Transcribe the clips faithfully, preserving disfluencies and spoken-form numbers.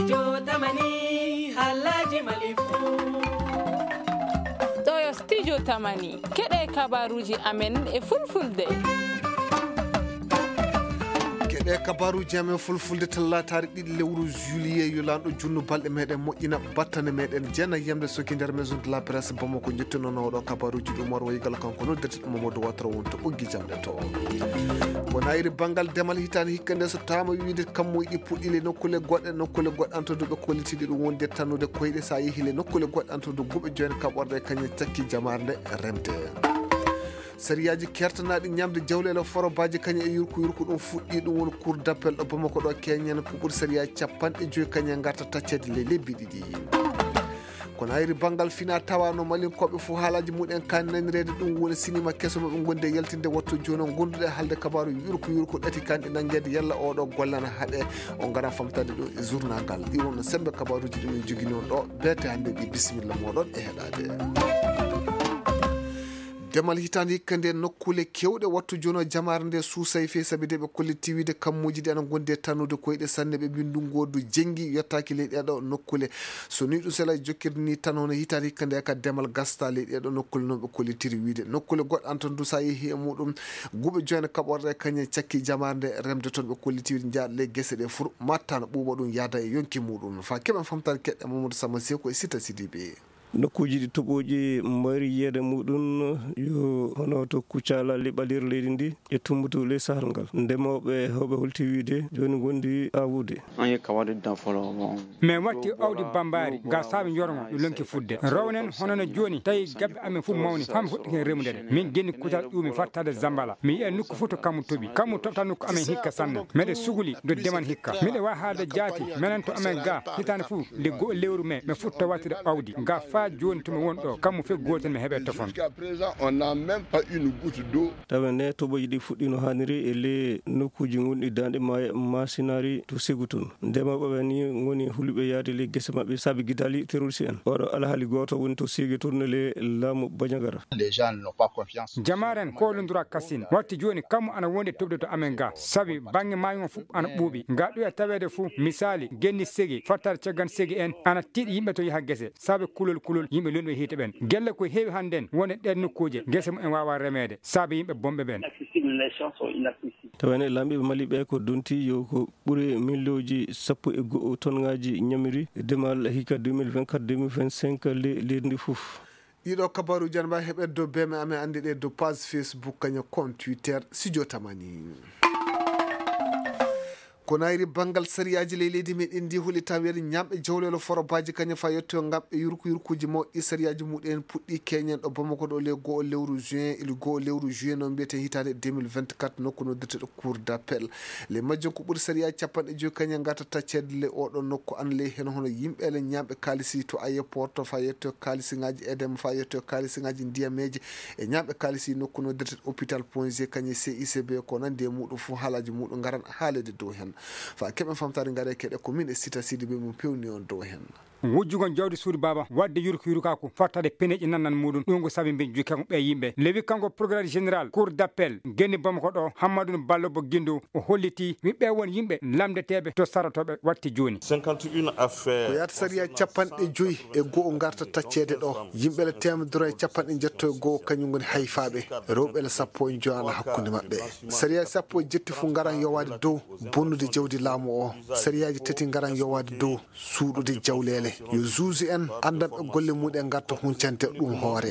Studio Tamani Halaji Malifu Toyo Studio Tamani kede kabaruji amen e fulfulde e kabaru jame fulfulde tallatare ɗiɗi lewru juillet yolando junnu balɗe meɗen moƴƴina battane meɗen jeena yamde soki nder maison de la presse bamako jettunono oɗo kabaruji ɗum war woyigal kanko noddirte ɗum mamadou watara wonto ɓoggi jamɗe to wona iri banggal demal hitande hikka nde so tama wiide kammo yiɗi puɗɗile nokkule goɗɗe nokkule goɗɗe antoduɓe kollitiɗi ɗum woni de tannude koyɗe sa yehile nokkule goɗɗe antodu guɓe jooni kaɓorde kañum takki jamare nde remde sériyaji kertanaɗi ñamde jawlele forobaji kañum e yurku yurku ɗum fuɗɗi ɗum woni cour d'appel ɗo bamako ɗo keñen ko ɓuuri sériyaji capanɗe joyi kañum garta taccede le lebbi ɗiɗi kono hayri banggal fina tawano malinkoɓe fo haalaji muɗen kan nanirede ɗum woni sinima keso maɓe gonde yaltinde wattu joni on gonduɗe haalde kabaru yurku yurku ɗati kanɗe nanguede yalla oɗo gollana haaɗe on gara famtade ɗo e journal ngal iwono sembe kabaruji ɗumen jogui noon ɗo beete hande ɗi bisimilla moɗon e heɗade demal hitande hikka nde nokkule kewɗe wattu jono jamare nde suusay fe saabi de ɓe kolliti wiide kammuji ɗi ana gonde tannude koyɗe sanne ɓe bindu godu jenggi yettaki leyɗi ɗeɗo nokkule so ni ɗum sela jokkirde ni tan hono hitande hikka nde ka demal gasta leyɗi ɗeɗo nokkule noon ɓe kollitiri wiide nokkule goɗɗe an tan du sa yeehi e muɗum guɓe joyne kaɓorde kañum cakki jamare nde remde toon ɓe kolliti wiide jaaɗo ley guesse ɗe fur mattano ɓuuɓa ɗum yaada e yonki muɗum fa keɓen famtade keɗɗe mamadou samba seko e sita sidiɓe nokkuji ɗi toɓoji mbari yiyede muɗum yo hono to kuccala liɓalir leydi ndi e tumbutu ley sahal ngal ndemoɓe hewɓe holti wiide joni gondi awude min watti awdi bambari ga saabi jorgo ɗo lonki fudde rawnen honono joni tawi gabbe amen fof mawni fam fuɗɗike remudede min genni kutal ƴuumi fattade zambala mi yiya nokku fof to kammu tooɓi kammu toɓta nokku amen hikka sanne meɗe suguli do deman hikka miɗe wawi haalde jaati minen to amen ga hitande fof nde go lewru me mi futta wattude awdi ga joni to mi won ɗo kammo fe gotel mi heɓe téléphone tawene toɓoji ɗi fuɗɗi no hanniri e le nokkuji gonɗi dande ma masinari to sigu tun ndemaɓeɓe ni goni hulɓe yaade le guesse mabɓe saabi guidali terroriste en oɗo alhaali goto woni to sigue tourne le laamu bañagara jamaren kolodira kasine watti joni kammo ana wonde toɓde to amen ga saabi banggue mayon fof ana ɓuuɓi ga ɗo e tawede fo misali genni segi fattade caggan segi en ana tiiɗi yimɓe to yaaha guesse saabi kulol kulol yimɓe lunɓe hiite ɓen gelle ko heewi hannden woni ɗen nokkuje guese mum en wawa remede saabi yimɓe bomɓe ɓen tawene lamɓiɓe maliɓe ko donti yo ko ɓuuri million sappo e goho tonŋaji ñamiri demal hikka deux mille vingt-quatre deux mille vingt-cinq leydi ndi fof ɗiɗo kabaruji an mbawi heɓede dow beme amen andi ɗe dow page Facebook kañum compte Twitter Studio Tamani kono ayri banggal sériyaji ley leydi meɗen ndi huuli taw wiyede ñamɓe jawlelo forobaji kañum fa yetto gamɓe yurku yurkuji mawɗi sériyaji muɗen puɗɗi keñen ɗo bamako ɗo le goho lewru juin ili goho lewru juillet noon mbiyete hitande deux mille vingt-quatre nokku noddirteɗo cour d'appel le majjon ko ɓuuri sériyaji capanɗe joyi kañum gata taccede le oɗo nokku an ley hen hono yimɓele ñamɓe kalisi to aéroport to fa yetto kalisiŋaji edem fa yetto kalisiŋaji ndiyameji e ñamɓe kalisi nokku noddirteɗo hôpital point g kañum C I C B ko nandi e muɗum fo haalaji muɗum garan haalede dow hen fa keɓen famtade gaare keɗe ko min e sita sidi ɓe mum pewni on dow hen wujjugon jawdi suudu baba wadde yurku yurkako fattade peneƴi nannan muɗum ɗum ko saabi mbi jukkanko ɓe yimɓe lewi kanko procureur général cour d'appel genni bamako ɗo hammadou ballo bo guindo o holliti wiɓɓe won yimɓe lamdeteɓe to saratoɓe watti joni cinquante et un affaire ko yata sariya capanɗe joyyi e goho garta taccede ɗo yimɓele temedoro e capanɗe jetto e goho kañum goni hayfaɓe rewɓele sappo e joana hakkude mabɓe sariya sappo e jetti fo garan yowade dow bonnude jawdi laamu o sariyaji tati garan yowade dow suuɗude jawlele yo juge en andanɓe golle muɗen garta huncante ɗum hoore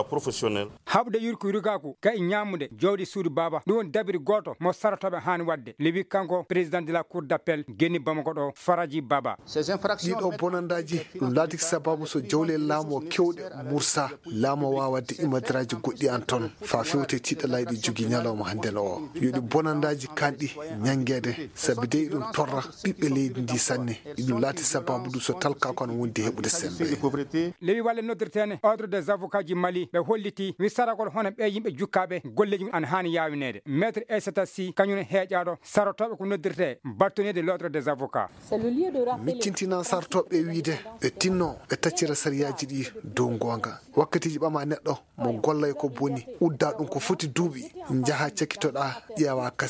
haɓde yurku yurgako ka e ñamude jawdi suudu baba ɗum woni dabiri goto mo saratoɓe hani wadde lewi kanko président de la cour d'appel genni bamako ɗo Faraji Baba ɗiɗo bonandaji ɗum laati sababu so jawle laamu o kewɗe mursa laamu o wawa wadde imadiraji goɗɗi an toon fa fewte tiɗalayɗi jogui ñalawma handen o yoɗi bonandaji kanɗi ñanguede saabi dey ɗum torra ɓiɓɓe leydi ndi sanne ɗum laati sababu ɗum so talka kono wondi heɓude sembe lewi walle noddirtene ordre des avocats ji Mali ɓe holliti wi sarakol hono ɓe yimɓe jukkaɓe golleji an hani yawinede maître Aissata Sy kañum heeƴaɗo sarotoɓe ko noddirte battonede l'ordre des avocats miccintina sarotoɓe wiide ɓe tinno ɓe taccira sariyaji ɗi dow gonga wakkatiji ɓama neɗɗo mo gollay ko boni udda ɗum ko foti duuɓi jaaha cakkitoɗa ƴeewa kasen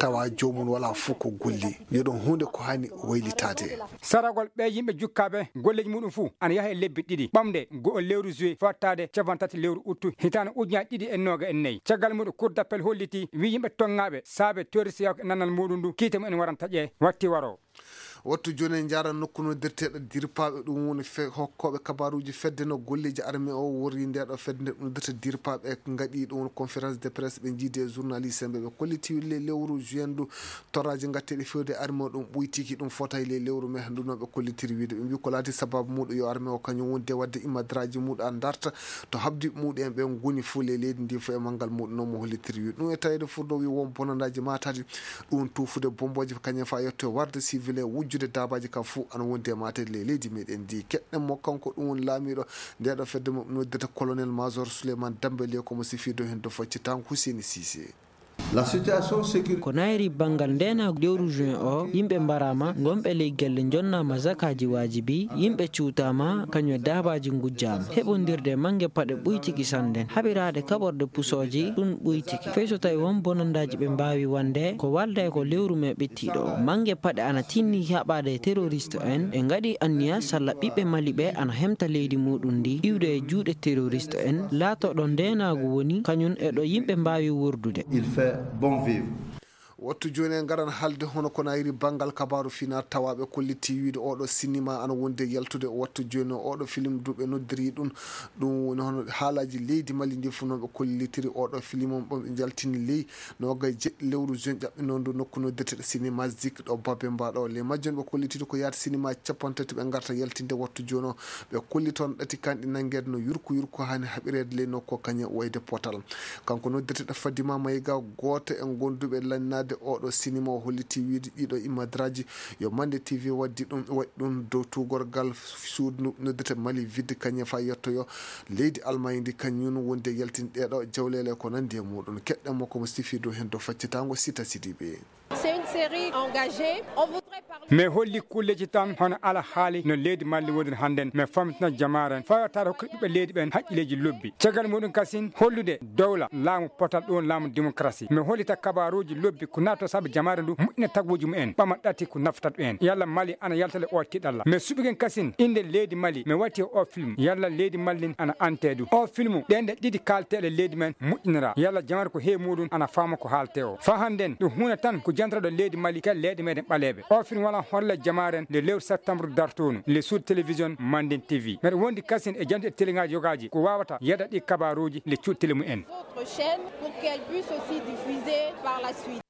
tawa jomum wala fof ko golli yo ɗon hunde ko hani waylitade saragol ɓe yimɓe jukkaɓe golleji muɗum fuu ana yaha e lebbi ɗiɗi ɓamde go lewru juillet fottade capan tati lewru uttu hitane ujunaji ɗiɗi e noga en nayyi caggal muɗum cour d'appel holliti wi yimɓe tongaɓe saabe terroriste yaw nannal muɗum ndu kiite mumen waran taƴe watti waro wattu joni en jara nokku no dirteɗo dirpaɓe ɗum woni hokkoɓe kabaruji fedde no golleji armé o wori ndeɗo fedde ɗum dirta dirpaɓe gaɗi ɗum conférence de presse ɓe jiide journaliste ɓe ɓe kolliti le lewru juin du toraji gatteɗe fewde armé o ɗum ɓuytiki ɗum fotay le lewru me ndu noon ɓe kollitiri wiide ɓe mbi ko laati sababu muɗum yo armé o kañum wonde wadde immadraji muɗum an darta to habdi muɗum en ɓe goni fo le leydi ndi fo e manggal muɗum noon mo hollitiri wiide ɗum e tawede furdo wi won bonandaji matati ɗum tufude bomboji kañum fa yetto warde civil e wujjude dabaji kam fou ana wondi e matede le leydi meɗen ndi keɗɗen mo kanko ɗum woni laamiɗo ndeɗo fedde mo noddata colonel major Souleymane Dambélé komo sifido hen do faccitan Husseini Cissé. La situation sécuritaire ko nayri bangal ndena lewru juin o yimɓe mbarama gonɓe leygelle jonnama zakaji wajibi yimɓe cuutama kañum e dabaji gujjama heɓodirde manggue paɗe ɓuytiki sanden haɓirade kaɓorde pusoji ɗum ɓuytiki fey so tawi won bonandaji ɓe mbawi wonde ko walda ko lewru me ɓettiɗo manggue paɗe ana tinni haɓade terroriste en ɓe gaɗi anniya salla ɓiɓɓe Mali ɓe ana hemta leydi muɗum ndi iwde e juuɗe terroriste en laatoɗo ndenagu woni kañum eɗo yimɓe mbawi wurdude bon vivre. wattu joni en garan halde hono kono ayri bangal kabaru finar tawaɓe kolliti wiide oɗo cinéma ana wonde yaltude wattu joni oɗo film duɓe noddiri ɗum ɗum woni hono haalaji leydi Mali ndi fu noon ɓe kollitiri oɗo film on ɓe jaltini ley noga jeɗɗi lewru juin ƴaɓɓi noon ndu nokku noddirteɗo cinéma zik ɗo babe mbaɗo le majjon ɓe kollitiri ko yaata cinéma capan tati ɓe garta yaltinde wattu joni o ɓe kolli toon ɗati kanɗi nanguede no yurko yurko hani haɓirede ley nokku kañum wayde potal kanko noddirteɗo Fadima Mayiga goto en gonduɓe lannade oɗo cinéma o holliti wiide ɗiɗo immadraji yo Mande T V waddi ɗum waɗi ɗum dow tugorgal suudu noddete Mali vidde kañum fa yettoyo leydi Allemagne ndi kañum wonde yaltini ɗeɗo jawlele ko nandi e muɗum keɗɗen mo komo sifi dow hen dow faccitango Sita Sidibé. C'est une série engagée. On voudrait parler. Mais holli kulleji tan hono ala haali no leydi Mali wodiri handen mais famtina jamaren fawatade hokkude ɓiɓɓe leydi ɓen haqqileji lobbi caggal muɗum kasin hollude dowla laamu potal ɗon laamu démocratie mais hollita kabaruji lobbi ko nato saabu jamare ndu moƴƴina tagwoji mumen ɓama ɗati ko naftat ɓen yalla Mali ana yaltale o tiɗalla mais suɓigen kasin inde leydi Mali mais watti o film yalla leydi Mali ana antedu o film ɗende ɗiɗi kalteɗe leydi men moƴƴinira yalla jamare ko he muɗum ana fama ko haalte o fa handen ɗum hunde tan ko jantraɗo leydi Mali kel leydi meɗen ɓaleɓe o film wala holle jamaren le lewru septembre dartonu le sud télévision Manden T V mais wondi kasin e jande télégaji yogaji ko wawata yeda ɗi kabaruji le cuuɗ télé mumen Votre chaîne pour qu'elle puisse aussi diffuser par la suite.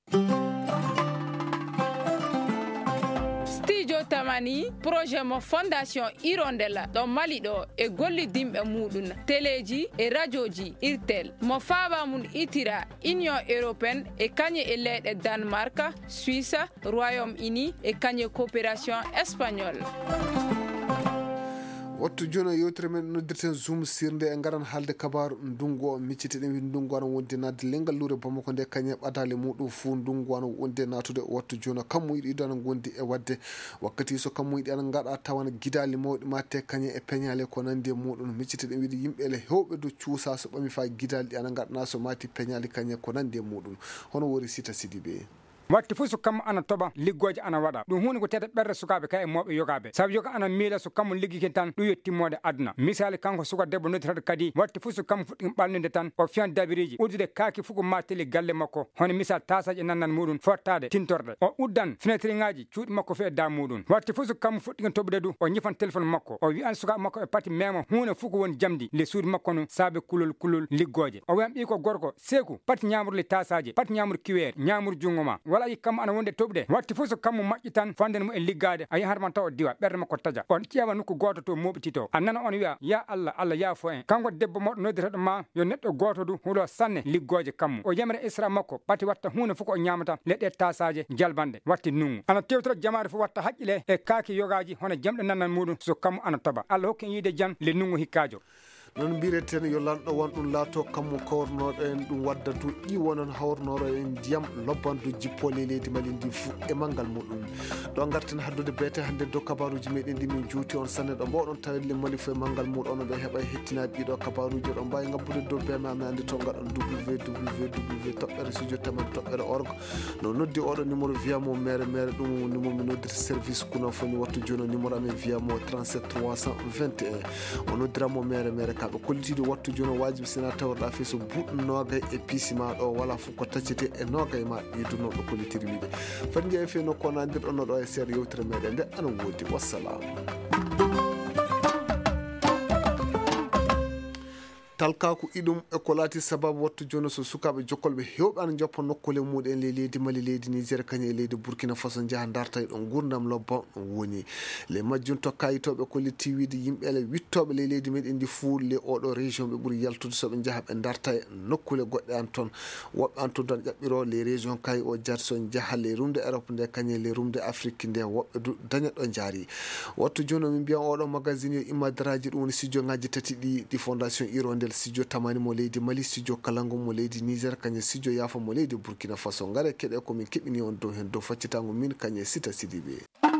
studio tamani projet mo fondation Hirondella ɗo Mali ɗo e gollidimɓe muɗum téléji e radioji irtel mo faaba mum itira union européenne e kañe e leyɗe Danemark Suisse Royaume-Uni e kañe coopération espagnole. wattu joni o yewtere men noddirten zoom sirde e garan haalde kabaru ndungu o miccite ɗen wi ndungu ano wonde nadde lengal lure Bamako nde kañum ɓadale muɗum fuu ndungu ano wonde natude wattu joni o kammo yiɗi ɗo ano gondi e wadde wakkati so kammo yiɗi ana gaɗa tawana guidali mawɗi matte kañum e peñale ko nandi e muɗum miccite ɗen wiide yimɓele hewɓe do cuusa so ɓami fa guidali ɗi ana gaɗana so mati peñali kañum ko nandi e muɗum hono wori Sita Sidibé. watti fof so kammo ana toɓa liggoje ana waɗa ɗum hunde ko tete ɓerde sukaɓe kay e mawɓe yogaɓe saabu yoga ana miila so kammo liggike tan ɗum yo timmode aduna misali kanko suka debbo nodditaɗo kadi watti fof so kammo fuɗɗi ɓalnide tan o fiyan dabiriji uddude kaaki fof ko matteli galle makko hono misal tasaji e nannan muɗum fottade tintorde o uddan fenêtre ngaji cuuɗi makko fe e da muɗum watti fof so kammo fuɗɗi toɓude du o ñifan téléphone makko o wiyan sukaɓe makko e pati mema hunde fof ko woni jamdi le suudu makko no saabe kulol kulol liggoje o wiyan ɓi ko gorko seeku pati ñamrude tasaji pati ñamrude kiweere ñamrude jungo ma wala yi kammo ana wonde toɓde watti fof so kammo maƴƴi tan fanden mum e liggade a yahat man taw o diwa ɓerde makko taja on ƴeewa nokku goto to moɓitito a nana on wiya ya Allah Allah yaafo en kanko debbo moɗo nodditaɗo ma yo neɗɗo goto du huuɗo sanne liggoje kammo o yamre isra makko pati watta hunde fof ko o ñamata leɗɗe tasaje jalbande watti nungu ana tewtoro jamare fof watta haqqile e kaaki yogaji hono jamɗe nannan muɗum so kammo ana toɓa Allah hokki en yiide jam le nungu hikkajo non bireten yo lanɗo won ɗum laato kammo kawrnoɗo en ɗum wadda du ƴiwo non hawrnoro en ndiyam lobbandu jippole leydi Mali ndi fu e mangal muɗum ɗo garten haddude beete hande dow kabaruji meɗen ndi min juuti on sanne ɗo mbawɗon tawelle Mali fo e mangal muɗum ɓe heeɓa hettinaɓe ɗiɗo kabaruji ɗo mbawi ngabbude dow bema mi andi to gaɗon www toɓɓere studio taman toɓɓere org no noddi oɗo numéro wiyamo mere mere ɗum numéro mi noddirta service kuno foni wattu joni numéro amen wiyamo trente-sept trois cent vingt et un o noddiramo mere mere kamɓe kollitiɗo wattu joni wajibi sina tawrɗa fe so buɗɗu nogay e piisima ɗo wala fof ko taccete e nogay ma yidunoɗo kollitiri wiide fati jeeyi fe nokku onandirɗon ɗo e seeɗa yewtere meɗen nde ana woodi wassalamu. talkaku iɗum e ko laati sababu wattu joni so sukaɓe jokkolɓe hewɓe ana joppa nokkule muɗen le leydi Mali leydi Niger kañum e leydi Burkina Faso jaaha darta e ɗon gurdam lobban ɗum woni le majjunto kayitoɓe kolliti wiide yimɓele wittoɓe le leydi meɗen ndi fuu le oɗo région ɓe ɓuuri yaltude soɓe jaaha ɓe darta e nokkule goɗɗe an toon woɓɓe an toon tan ƴaɓɓiro les région kay o jaati so jaaha le rumde Europe nde kañum le rumde Afrique nde woɓɓe du daña ɗo jaari wattu joni min mbiyan oɗo magazine yo immadaraji ɗum woni studio ngaji tati ɗi ɗi fondation Hirondelle studio tamani mo leydi Mali studio kalango mo leydi Niger kañum studio yafa mo leydi Burkina Faso ngare keɗe komin keɓini on dow hen dow faccitango min kañum Sita Sidibé.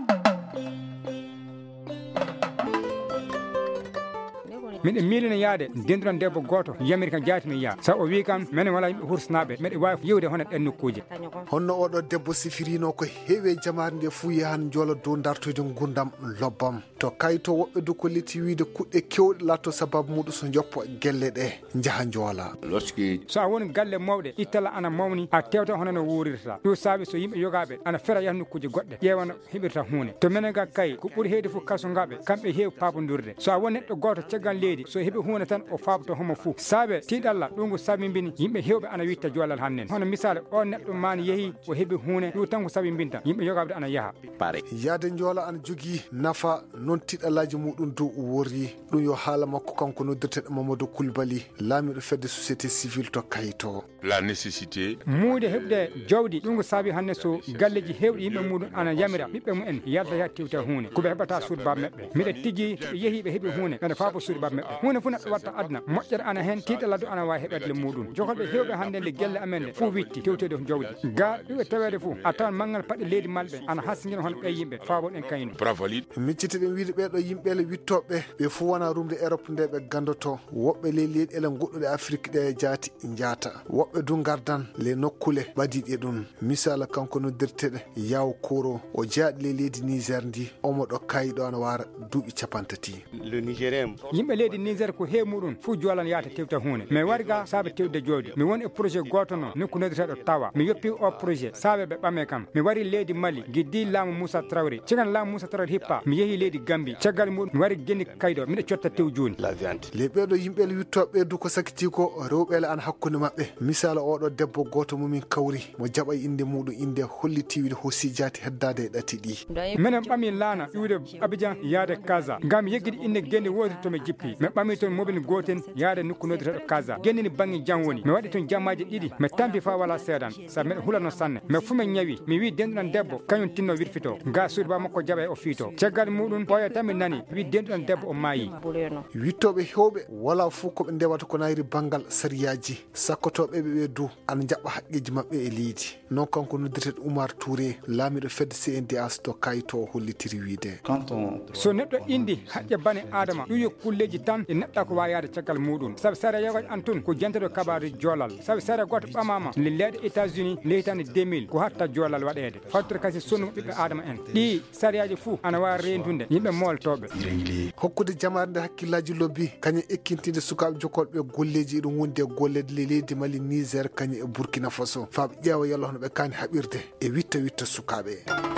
miɗen miilino yaade denduɗon debbo goto yamiri kam jaati mi yaa sa o wi kam minen wala yimɓe hursnaɓe meɗe wawi yewde hono ɗen nokkuji honno oɗo debbo sifirino ko heewe jamare nde fuu yahan joola dow dartoyde gurdam lobbam to kayito woɓɓe du kolliti wiide kuɗɗe kewɗe latto sababu muɗum so joppo gelle ɗe jaaha joola so a woni galle mawɗe ittala ana mawni a tewta hono no wurirta ɗum saabi so yimɓe yogaɓe ana fera yaha nokkuji goɗɗe ƴewana heɓirta hunde to minen ga kay ko ɓuuri heewde fof kaso ngaɓe kamɓe heewi paabodurde so a woni neɗɗo goto caggal leydi so heeɓi hunde tan o fabto homo fou saabe tiɗalla ɗum ko sabimbini yimɓe hewɓe ana witta joolal hannen hono misal o neɗɗo mani yeehi o heeɓi hunde ɗum tan ko sabimbinta yimɓe yogaɓe ana yaaha yaade joola ana jogui nafa noon tiɗalaji muɗum dow worri ɗum yo haala makko kanko noddirteɗo Mamadou Coulibaly laamiɗo fedde société civile to kayito la nécessité muude heɓde jawdi ɗum ko saabi hannde so galleji hewɗi yimɓe muɗum ana yamira ɓiɓɓe mumen yalta ya tiwta hunde koɓe heɓata suudu baaba meɓɓe mbiɗa tigui ɓe yeehi ɓe heeɓi hunde ɓene faabo suudu baaba meɓɓe hunde fof neɗɗo watta aduna moƴƴere ana hen tiiɗaladu ana wawi heɓede muɗum jokolɓe hewɓe hannde nde gelle amen nde fof witti tewtede ko jawdi ga ɗiɓe tawede fof a tawan maggal paɗɗe leydi malɓe ana hasiguino hono ɓe yimɓe faabon en kayno miccitiɗen wiide ɓeɗo yimɓele wittoɓe ɓe fof wona rumde Europe nde ɓe gandoto woɓɓe le leyɗele goɗɗuɗe Afrique ɗe jaati jaata woɓɓe du gardan le nokkule ɓadiɗe ɗum misala kanko noddirteɗe yaw koro o jaaɗi le leydi Niger ndi omo ɗo kayiɗo ana wara duuɓi capantati yimɓe leydi Niger ko heew muɗum fof joolan yaata tewta hunde mais wari ga saabe tewde jooɗi mi woni e projet goto noon nokku noddirteɗo tawa mi yoppi o projet saabe ɓe ɓame kam mi wari leydi Mali guiddi laamu Moussa Traoré cigan laamu Moussa Traoré hippa mi yeehi leydi Gambie caggal muɗum mi wari genni kayɗo miɗa cotta tew joni le ɓeɗo yimɓele wittoɓe ɓe du ko sakiti ko rewɓele an hakkude mabɓe misala oɗo debbo goto mumin kawri mo jaɓa inde muɗum inde holliti wiide hossi jaati heddade e ɗati ɗi minen ɓami laana iwde Abidjan yaade Casa ngam yegguiɗi inde genni wodiri tomi jippi mi ɓami toon mobile goten yaade nokku noddirteɗo Casa gennini banggue jam woni mi waɗi toon jammaji ɗiɗi mi tampi fa wala seedan saabu mbiɗa hulano sanne mais fu min ñawi mi wi denduɗan debbo kañum tinno wirfito ga suudu ba makko jaɓa e o fiito caggal muɗum ɓoya tan mi nani wi denduɗan debbo o maayi wittoɓe hewɓe wala fof koɓe ndewata ko nayri banggal sariyaji sakkotoɓe ɓe du ana jaɓɓa haqqeji mabɓe e leydi non kanko noddirteɗo Oumar Touré laamiɗo fedde C N D H to kayito o hollitiri wiide so neɗɗo indi haƴƴe bane adama ɗum yo kulleji tan e neɗɗa ko wawi yaade caggal muɗum saabu sara yogoje an tun ko jenteɗo kabaru joolal saabu sara goto ɓamama le leyɗe États-Unis leytande deux mille ko hatta joolal waɗede fattude kasi sonnumo ɓiɓɓe adama en ɗi sariyaji fou ana wawi rentude yimɓe moltoɓe hokkude jamare nde hakkillaji lobbi kañum ekkintinde sukaɓe jokolɓe golleji ɗum wonde gollede le leydi Mali Niger kañum e Burkina Faso faaɓe ƴeewa yalla hono ɓe kani haɓirde e witta witta sukaɓe